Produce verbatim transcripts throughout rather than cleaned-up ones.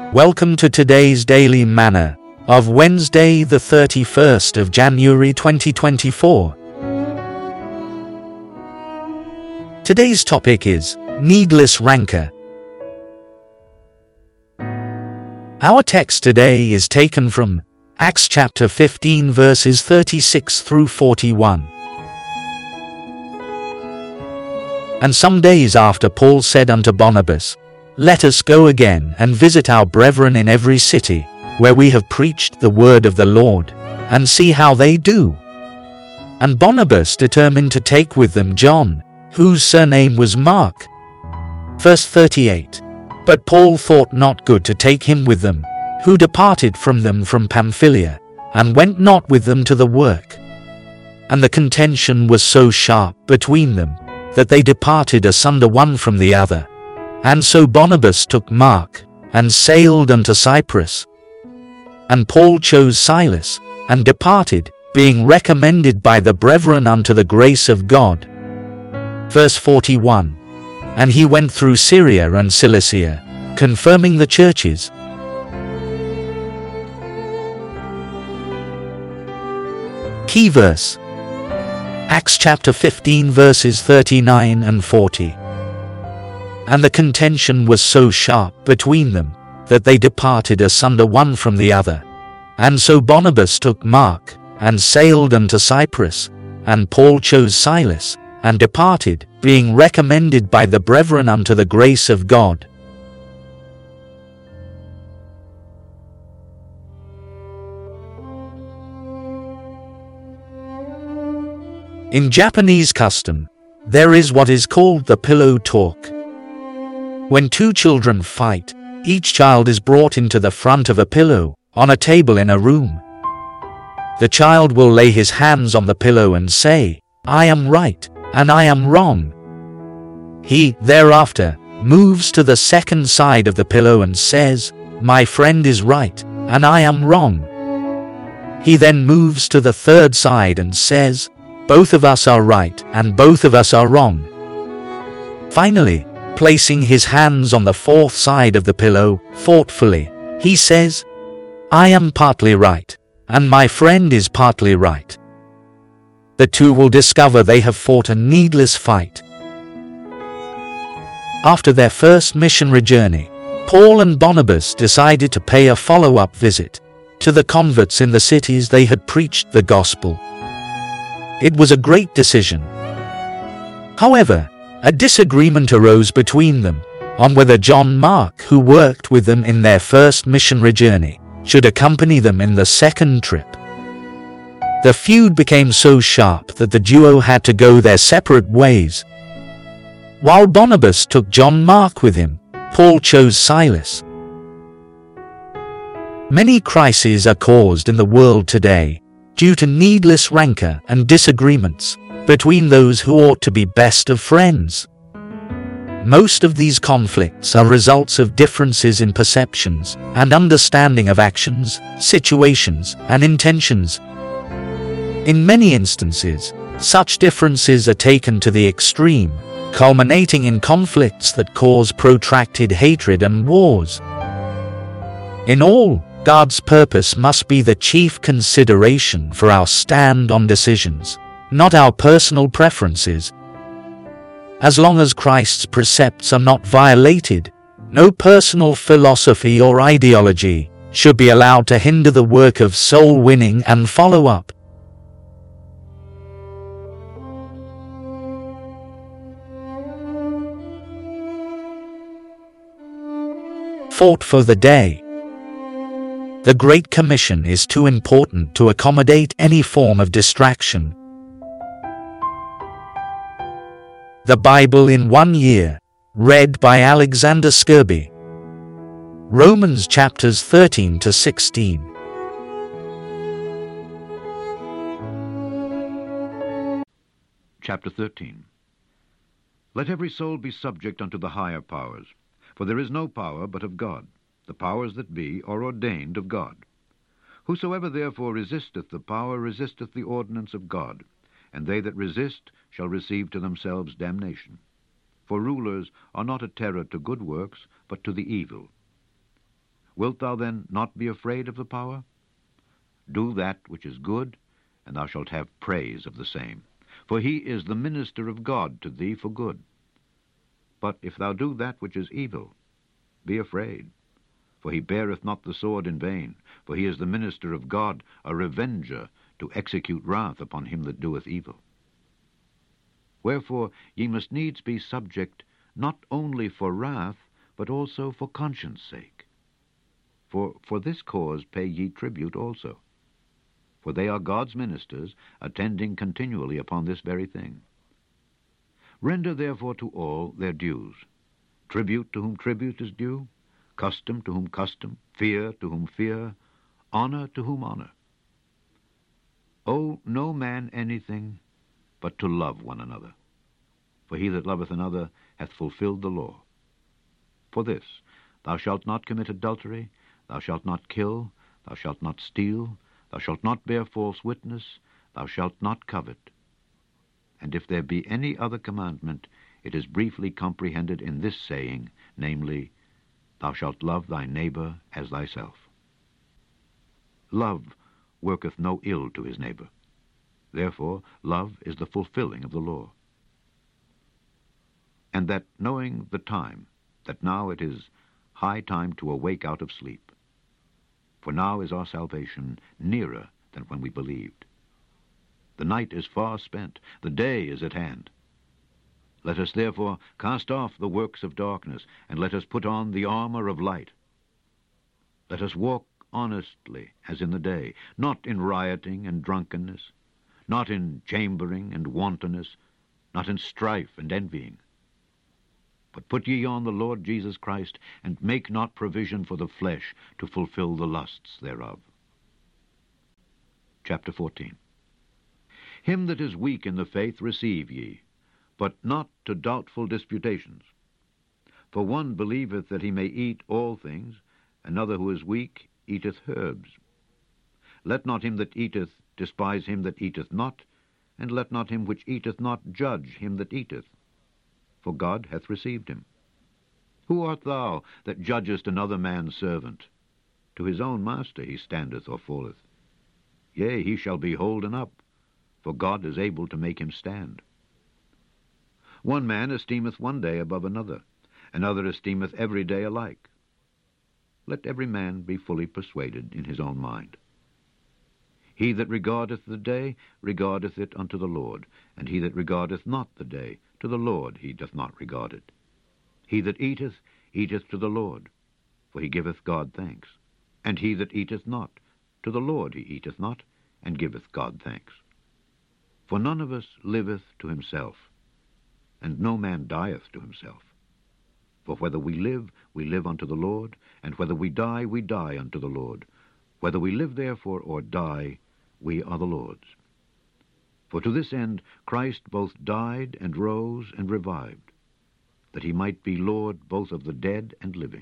Welcome to today's Daily Manna of Wednesday the thirty-first of January twenty twenty-four. Today's topic is needless rancor. Our text today is taken from Acts chapter fifteen verses thirty-six through forty-one. And some days after Paul said unto Barnabas, Let us go again and visit our brethren in every city, where we have preached the word of the Lord, and see how they do. And Barnabas determined to take with them John, whose surname was Mark. Verse thirty-eight. But Paul thought not good to take him with them, who departed from them from Pamphylia, and went not with them to the work. And the contention was so sharp between them, that they departed asunder one from the other. And so Barnabas took Mark, and sailed unto Cyprus. And Paul chose Silas, and departed, being recommended by the brethren unto the grace of God. Verse forty-one. And he went through Syria and Cilicia, confirming the churches. Key verse. Acts chapter fifteen verses thirty-nine and forty. And the contention was so sharp between them, that they departed asunder one from the other. And so Barnabas took Mark, and sailed unto Cyprus, and Paul chose Silas, and departed, being recommended by the brethren unto the grace of God. In Japanese custom, there is what is called the pillow talk. When two children fight, each child is brought into the front of a pillow, on a table in a room. The child will lay his hands on the pillow and say, I am right, and I am wrong. He, thereafter, moves to the second side of the pillow and says, My friend is right, and I am wrong. He then moves to the third side and says, Both of us are right, and both of us are wrong. Finally, placing his hands on the fourth side of the pillow, thoughtfully, he says, I am partly right, and my friend is partly right. The two will discover they have fought a needless fight. After their first missionary journey, Paul and Barnabas decided to pay a follow-up visit to the converts in the cities they had preached the gospel. It was a great decision. However, a disagreement arose between them on whether John Mark, who worked with them in their first missionary journey, should accompany them in the second trip. The feud became so sharp that the duo had to go their separate ways. While Barnabas took John Mark with him, Paul chose Silas. Many crises are caused in the world today due to needless rancor and disagreements between those who ought to be best of friends. Most of these conflicts are results of differences in perceptions and understanding of actions, situations, and intentions. In many instances, such differences are taken to the extreme, culminating in conflicts that cause protracted hatred and wars. In all, God's purpose must be the chief consideration for our stand on decisions, not our personal preferences. As long as Christ's precepts are not violated, no personal philosophy or ideology should be allowed to hinder the work of soul winning and follow-up. Thought for the day. The Great Commission is too important to accommodate any form of distraction. The Bible in one year, read by Alexander Scourby. Romans chapters thirteen to sixteen. Chapter thirteen. Let every soul be subject unto the higher powers, for there is no power but of God. The powers that be are ordained of God. Whosoever therefore resisteth the power resisteth the ordinance of God, and they that resist shall receive to themselves damnation. For rulers are not a terror to good works, but to the evil. Wilt thou then not be afraid of the power? Do that which is good, and thou shalt have praise of the same. For he is the minister of God to thee for good. But if thou do that which is evil, be afraid. For he beareth not the sword in vain, for he is the minister of God, a revenger, to execute wrath upon him that doeth evil. Wherefore ye must needs be subject, not only for wrath, but also for conscience sake. For for this cause pay ye tribute also. For they are God's ministers, attending continually upon this very thing. Render therefore to all their dues, tribute to whom tribute is due, custom to whom custom, fear to whom fear, honor to whom honor. Owe no man anything but to love one another. For he that loveth another hath fulfilled the law. For this, thou shalt not commit adultery, thou shalt not kill, thou shalt not steal, thou shalt not bear false witness, thou shalt not covet. And if there be any other commandment, it is briefly comprehended in this saying, namely, thou shalt love thy neighbor as thyself. Love worketh no ill to his neighbor. Therefore love is the fulfilling of the law. And that knowing the time, that now it is high time to awake out of sleep. For now is our salvation nearer than when we believed. The night is far spent, the day is at hand. Let us therefore cast off the works of darkness, and let us put on the armor of light. Let us walk honestly as in the day, not in rioting and drunkenness, not in chambering and wantonness, not in strife and envying. But put ye on the Lord Jesus Christ, and make not provision for the flesh to fulfill the lusts thereof. Chapter fourteen. Him that is weak in the faith receive ye, but not to doubtful disputations. For one believeth that he may eat all things, another who is weak eateth herbs. Let not him that eateth despise him that eateth not, and let not him which eateth not judge him that eateth. For God hath received him. Who art thou that judgest another man's servant? To his own master he standeth or falleth. Yea, he shall be holden up, for God is able to make him stand. One man esteemeth one day above another, another esteemeth every day alike. Let every man be fully persuaded in his own mind. He that regardeth the day regardeth it unto the Lord, and he that regardeth not the day, to the Lord he doth not regard it. He that eateth, eateth to the Lord, for he giveth God thanks. And he that eateth not, to the Lord he eateth not, and giveth God thanks. For none of us liveth to himself, and no man dieth to himself. For whether we live, we live unto the Lord, and whether we die, we die unto the Lord. Whether we live therefore or die, we are the Lord's. For to this end Christ both died and rose and revived, that he might be Lord both of the dead and living.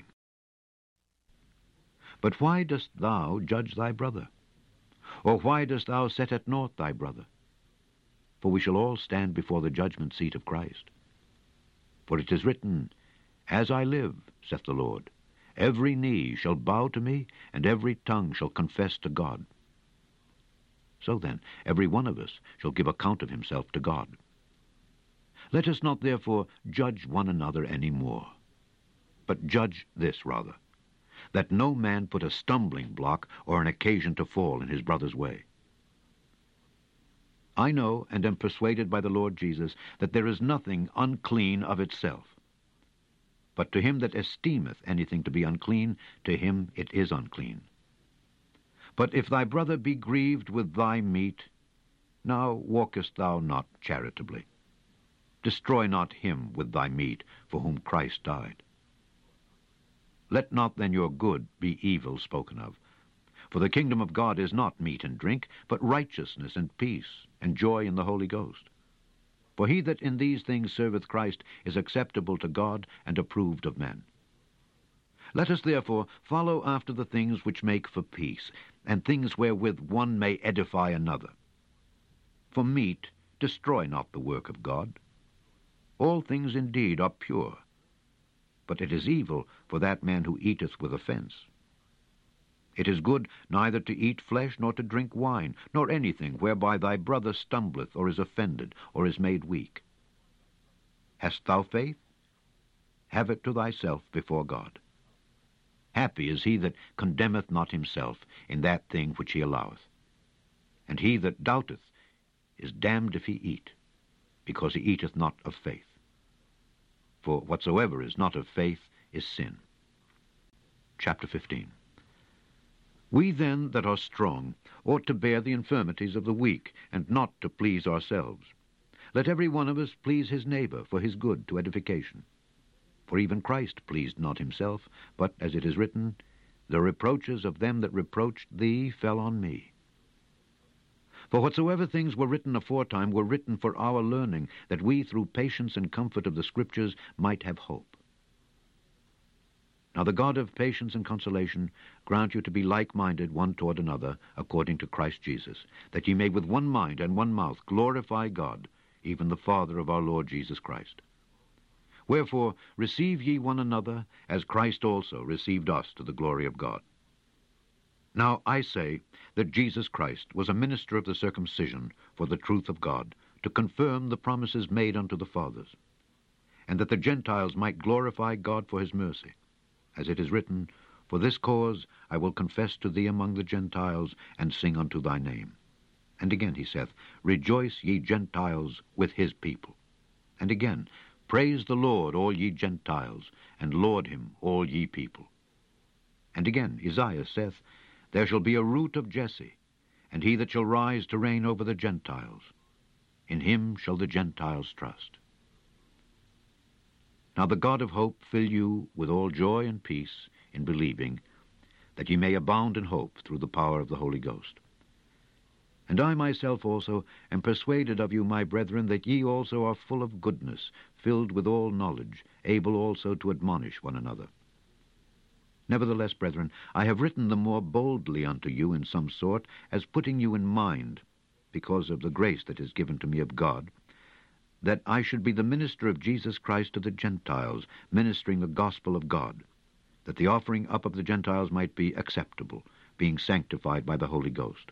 But why dost thou judge thy brother? Or why dost thou set at naught thy brother? For we shall all stand before the judgment seat of Christ. For it is written, As I live, saith the Lord, every knee shall bow to me, and every tongue shall confess to God. So then, every one of us shall give account of himself to God. Let us not therefore judge one another any more, but judge this rather, that no man put a stumbling block or an occasion to fall in his brother's way. I know and am persuaded by the Lord Jesus that there is nothing unclean of itself. But to him that esteemeth anything to be unclean, to him it is unclean. But if thy brother be grieved with thy meat, now walkest thou not charitably. Destroy not him with thy meat, for whom Christ died. Let not then your good be evil spoken of. For the kingdom of God is not meat and drink, but righteousness and peace, and joy in the Holy Ghost. For he that in these things serveth Christ is acceptable to God and approved of men. Let us therefore follow after the things which make for peace, and things wherewith one may edify another. For meat destroy not the work of God. All things indeed are pure, but it is evil for that man who eateth with offense. It is good neither to eat flesh, nor to drink wine, nor anything whereby thy brother stumbleth, or is offended, or is made weak. Hast thou faith? Have it to thyself before God. Happy is he that condemneth not himself in that thing which he alloweth. And he that doubteth is damned if he eat, because he eateth not of faith. For whatsoever is not of faith is sin. Chapter fifteen. We then that are strong ought to bear the infirmities of the weak, and not to please ourselves. Let every one of us please his neighbor for his good to edification. For even Christ pleased not himself, but, as it is written, the reproaches of them that reproached thee fell on me. For whatsoever things were written aforetime were written for our learning, that we through patience and comfort of the Scriptures might have hope. Now the God of patience and consolation grant you to be like-minded one toward another, according to Christ Jesus, that ye may with one mind and one mouth glorify God, even the Father of our Lord Jesus Christ. Wherefore receive ye one another, as Christ also received us to the glory of God. Now I say that Jesus Christ was a minister of the circumcision for the truth of God, to confirm the promises made unto the fathers, and that the Gentiles might glorify God for his mercy. As it is written, For this cause I will confess to thee among the Gentiles, and sing unto thy name. And again he saith, Rejoice, ye Gentiles, with his people. And again, Praise the Lord, all ye Gentiles, and laud him, all ye people. And again Isaiah saith, There shall be a root of Jesse, and he that shall rise to reign over the Gentiles. In him shall the Gentiles trust. Now the God of hope fill you with all joy and peace in believing, that ye may abound in hope through the power of the Holy Ghost. And I myself also am persuaded of you, my brethren, that ye also are full of goodness, filled with all knowledge, able also to admonish one another. Nevertheless, brethren, I have written the more boldly unto you in some sort, as putting you in mind, because of the grace that is given to me of God, that I should be the minister of Jesus Christ to the Gentiles, ministering the gospel of God, that the offering up of the Gentiles might be acceptable, being sanctified by the Holy Ghost.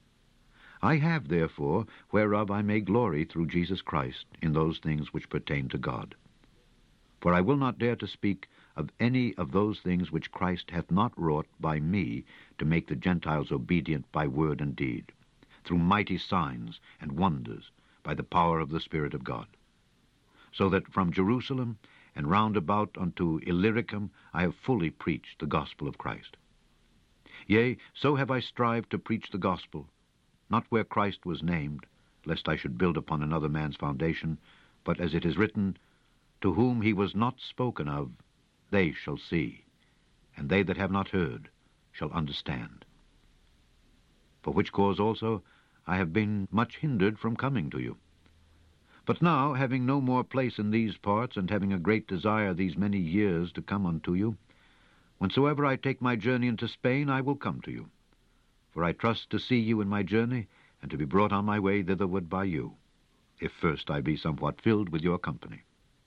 I have, therefore, whereof I may glory through Jesus Christ in those things which pertain to God. For I will not dare to speak of any of those things which Christ hath not wrought by me, to make the Gentiles obedient by word and deed, through mighty signs and wonders, by the power of the Spirit of God. So that from Jerusalem and round about unto Illyricum I have fully preached the gospel of Christ. Yea, so have I strived to preach the gospel, not where Christ was named, lest I should build upon another man's foundation, but as it is written, To whom he was not spoken of, they shall see, and they that have not heard shall understand. For which cause also I have been much hindered from coming to you. But now, having no more place in these parts, and having a great desire these many years to come unto you, whensoever I take my journey into Spain, I will come to you. For I trust to see you in my journey, and to be brought on my way thitherward by you, if first I be somewhat filled with your company.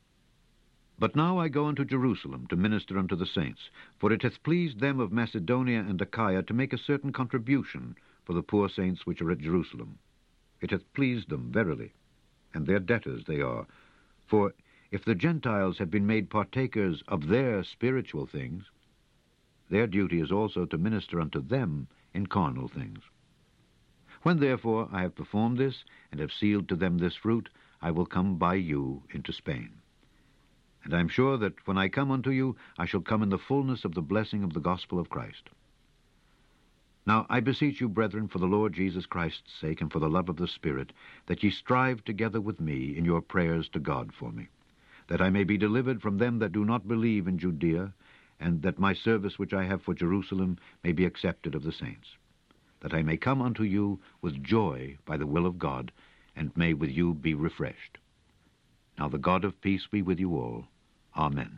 But now I go unto Jerusalem to minister unto the saints, for it hath pleased them of Macedonia and Achaia to make a certain contribution for the poor saints which are at Jerusalem. It hath pleased them verily, and their debtors they are. For if the Gentiles have been made partakers of their spiritual things, their duty is also to minister unto them in carnal things. When therefore I have performed this, and have sealed to them this fruit, I will come by you into Spain. And I am sure that when I come unto you, I shall come in the fullness of the blessing of the gospel of Christ. Now I beseech you, brethren, for the Lord Jesus Christ's sake, and for the love of the Spirit, that ye strive together with me in your prayers to God for me, that I may be delivered from them that do not believe in Judea, and that my service which I have for Jerusalem may be accepted of the saints, that I may come unto you with joy by the will of God, and may with you be refreshed. Now the God of peace be with you all. Amen.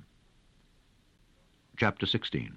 Chapter sixteen.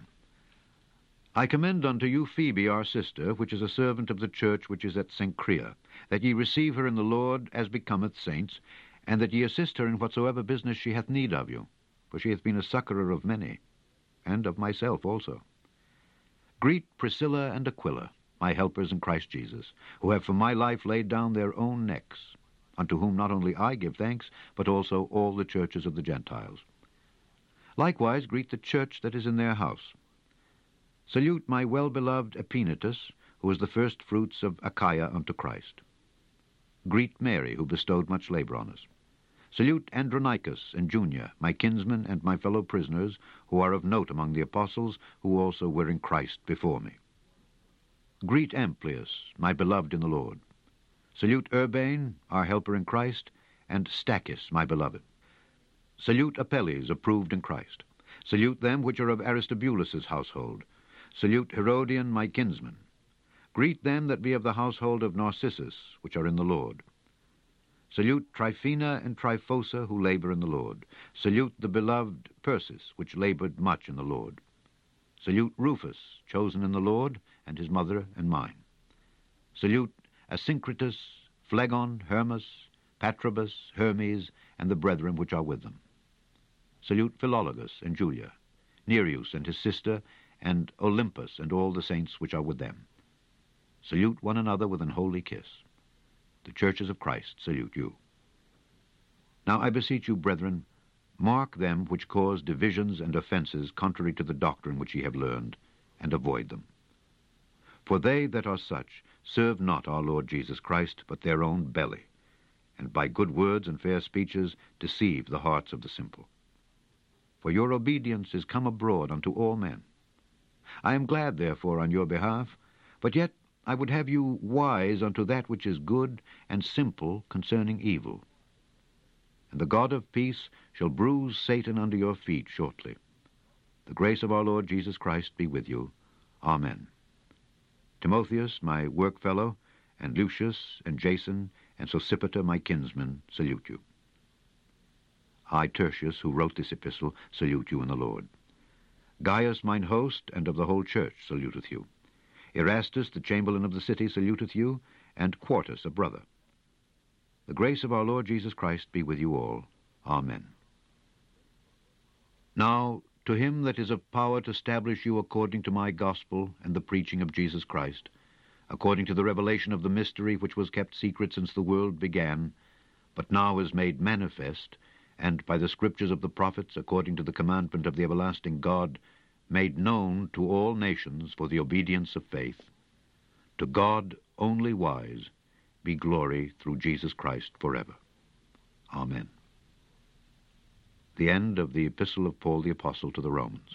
I commend unto you Phoebe our sister, which is a servant of the church which is at Cenchrea, that ye receive her in the Lord as becometh saints, and that ye assist her in whatsoever business she hath need of you, for she hath been a succourer of many, and of myself also. Greet Priscilla and Aquila, my helpers in Christ Jesus, who have for my life laid down their own necks, unto whom not only I give thanks, but also all the churches of the Gentiles. Likewise greet the church that is in their house. Salute my well-beloved Epaenetus, who is the first fruits of Achaia unto Christ. Greet Mary, who bestowed much labor on us. Salute Andronicus and Junia, my kinsmen and my fellow prisoners, who are of note among the apostles, who also were in Christ before me. Greet Amplias, my beloved in the Lord. Salute Urbane, our helper in Christ, and Stachys, my beloved. Salute Apelles, approved in Christ. Salute them which are of Aristobulus' household. Salute Herodian, my kinsman. Greet them that be of the household of Narcissus, which are in the Lord. Salute Tryphena and Tryphosa, who labor in the Lord. Salute the beloved Persis, which labored much in the Lord. Salute Rufus, chosen in the Lord, and his mother and mine. Salute Asyncritus, Phlegon, Hermas, Patrobas, Hermes, and the brethren which are with them. Salute Philologus and Julia, Nereus and his sister, and Olympus and all the saints which are with them. Salute one another with an holy kiss. The churches of Christ salute you. Now I beseech you, brethren, mark them which cause divisions and offenses contrary to the doctrine which ye have learned, and avoid them. For they that are such serve not our Lord Jesus Christ, but their own belly, and by good words and fair speeches deceive the hearts of the simple. For your obedience is come abroad unto all men. I am glad, therefore, on your behalf, but yet I would have you wise unto that which is good, and simple concerning evil. And the God of peace shall bruise Satan under your feet shortly. The grace of our Lord Jesus Christ be with you. Amen. Timotheus, my workfellow, and Lucius, and Jason, and Sosipater, my kinsmen, salute you. I, Tertius, who wrote this epistle, salute you in the Lord. Gaius, mine host, and of the whole church, saluteth you. Erastus, the chamberlain of the city, saluteth you, and Quartus, a brother. The grace of our Lord Jesus Christ be with you all. Amen. Now, to him that is of power to establish you according to my gospel and the preaching of Jesus Christ, according to the revelation of the mystery which was kept secret since the world began, but now is made manifest, and by the scriptures of the prophets, according to the commandment of the everlasting God, made known to all nations for the obedience of faith. To God only wise be glory through Jesus Christ forever. Amen. The end of the Epistle of Paul the Apostle to the Romans.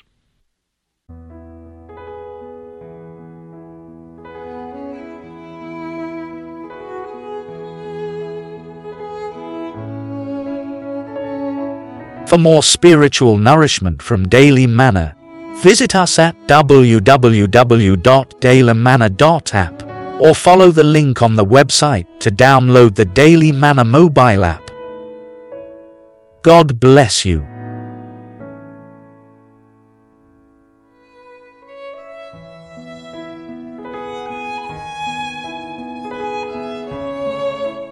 For more spiritual nourishment from Daily Manna, visit us at w w w dot daily manna dot app or follow the link on the website to download the Daily Manna mobile app. God bless you.